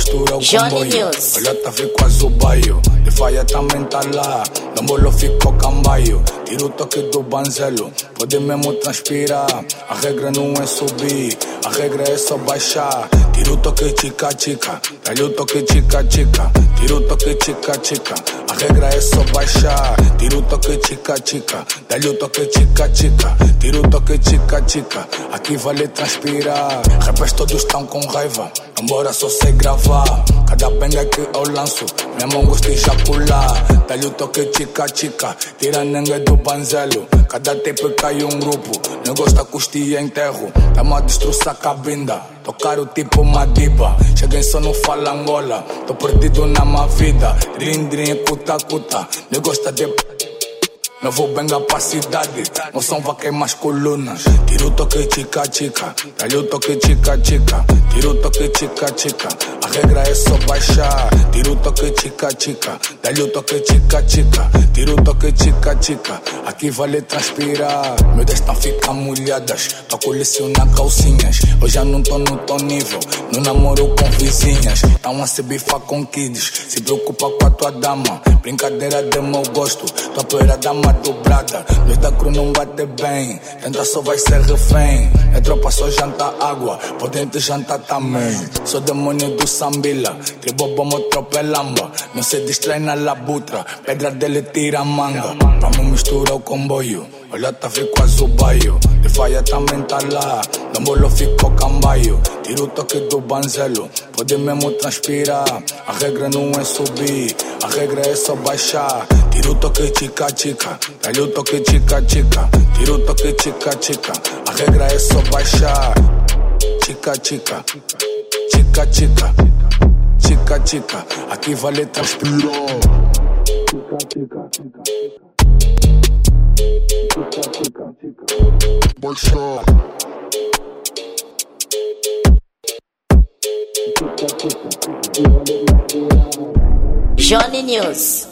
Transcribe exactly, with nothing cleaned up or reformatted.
mistura o Johnny comboio. News. Olha, tá fico azul baio. De faia também tá lá. Não bolo fico cambaio. Tiro o toque do banzelo. Pode mesmo transpirar. A regra não é subir. A regra é só baixar. Tiro o toque chica chica. Dá-lhe o toque chica chica. Tiro o toque chica chica. A regra é só baixar. Tiro o toque chica chica. Dá-lhe o toque chica chica. Tiro o toque chica chica. Aqui vale transpirar. Rappers todos estão com raiva. Embora só sei gravar. Cada benga que eu lanço, minha mão gosta de ejacular. Dá-lhe o toque chica chica. Tira a nenga do banzelo. Cada tempo cai um grupo. Não gosta costia enterro. Tamo a destroçar cabinda. Tocar o tipo Madiba. Cheguei só não fala Angola. Tô perdido na minha vida. Drin drin, cuta cuta. Não gosta de... Não vou benga pra cidade. Não são vai queimar as colunas. Tiro o toque chica chica. Dá-lhe o toque chica chica. Tiro o toque chica chica. A regra é só baixar. Tiro o toque chica chica. Dá-lhe o toque chica chica. Tiro o toque chica chica. Aqui vale transpirar. Meu destino fica molhadas. Tô colecionando calcinhas. Hoje já não tô no teu nível. Não namoro com vizinhas. Tão a se bifar com kids. Se preocupa com a tua dama. Brincadeira de mau gosto. Tua poeira dama dobrada. Dois da cruz não bate bem. Tenta só vai ser refém. É tropa só janta água. Potente janta também. Sou demônio do Sambila. Tribo bombo tropa é lamba. Não se distrai na labutra. Pedra dele tira a manga. Vamos misturar o comboio. Olha, tá fico azul baio. De faia também tá lá. Não bolo fico cambaio. Tiro o toque do banzelo. Pode mesmo transpirar. A regra não é subir. A regra é só baixar. Tiro o toque chica chica. Dá-lhe o toque chica chica. Tiro o toque chica chica. A regra é só baixar. Chica chica. Chica chica. Chica chica. Aqui vale transpirar. Chica chica. Chica chica. Baixar. Johnny News.